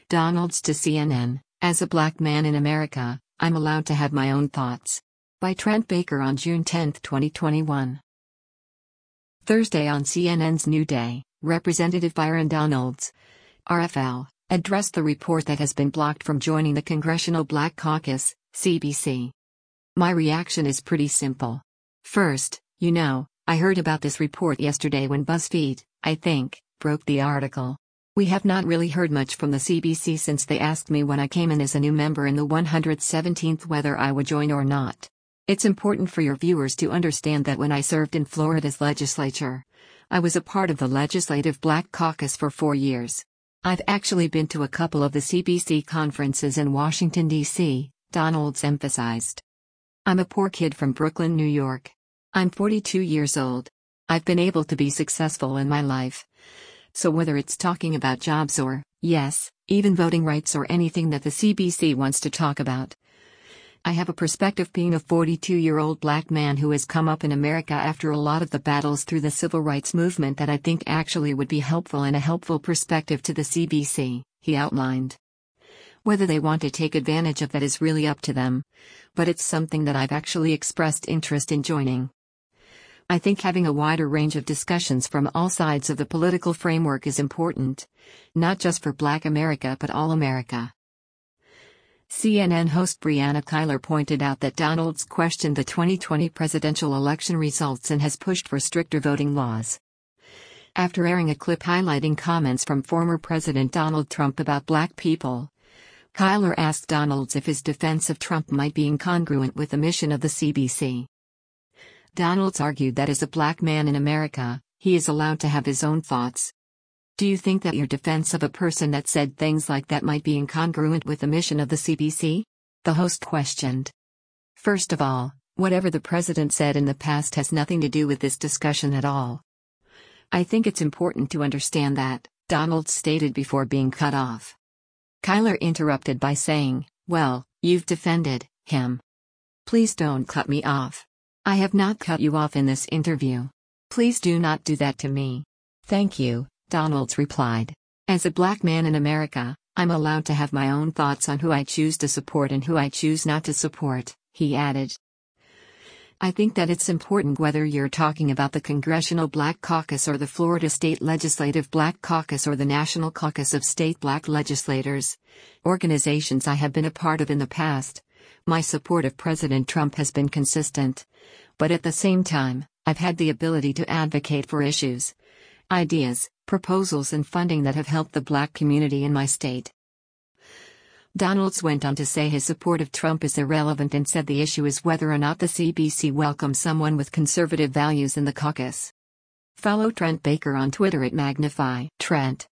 Donalds to CNN, As a Black Man in America, I'm Allowed to Have My Own Thoughts. By Trent Baker on June 10, 2021. Thursday on CNN's New Day, Representative Byron Donalds, RFL, addressed the report that has been blocked from joining the Congressional Black Caucus, CBC. My reaction is pretty simple. First, I heard about this report yesterday when BuzzFeed, I think, broke the article. We have not really heard much from the CBC since they asked me when I came in as a new member in the 117th whether I would join or not. It's important for your viewers to understand that when I served in Florida's legislature, I was a part of the Legislative Black Caucus for 4 years. I've actually been to a couple of the CBC conferences in Washington, D.C., Donalds emphasized. I'm a poor kid from Brooklyn, New York. I'm 42 years old. I've been able to be successful in my life. So whether it's talking about jobs or, yes, even voting rights or anything that the CBC wants to talk about, I have a perspective being a 42-year-old black man who has come up in America after a lot of the battles through the civil rights movement that I think actually would be helpful and a helpful perspective to the CBC, he outlined. Whether they want to take advantage of that is really up to them, but it's something that I've actually expressed interest in joining. I think having a wider range of discussions from all sides of the political framework is important, not just for Black America but all America. CNN host Brianna Keilar pointed out that Donalds questioned the 2020 presidential election results and has pushed for stricter voting laws. After airing a clip highlighting comments from former President Donald Trump about Black people, Keilar asked Donalds if his defense of Trump might be incongruent with the mission of the CBC. Donalds argued that as a black man in America, he is allowed to have his own thoughts. Do you think that your defense of a person that said things like that might be incongruent with the mission of the CBC? The host questioned. First of all, whatever the president said in the past has nothing to do with this discussion at all. I think it's important to understand that, Donalds stated before being cut off. Keilar interrupted by saying, "Well, you've defended him. Please don't cut me off. I have not cut you off in this interview. Please do not do that to me." "Thank you," Donalds replied. "As a black man in America, I'm allowed to have my own thoughts on who I choose to support and who I choose not to support," he added. I think that it's important whether you're talking about the Congressional Black Caucus or the Florida State Legislative Black Caucus or the National Caucus of State Black Legislators, organizations I have been a part of in the past. My support of President Trump has been consistent. But at the same time, I've had the ability to advocate for issues, ideas, proposals and funding that have helped the black community in my state. Donalds went on to say his support of Trump is irrelevant and said the issue is whether or not the CBC welcomes someone with conservative values in the caucus. Follow Trent Baker on Twitter at Magnify Trent.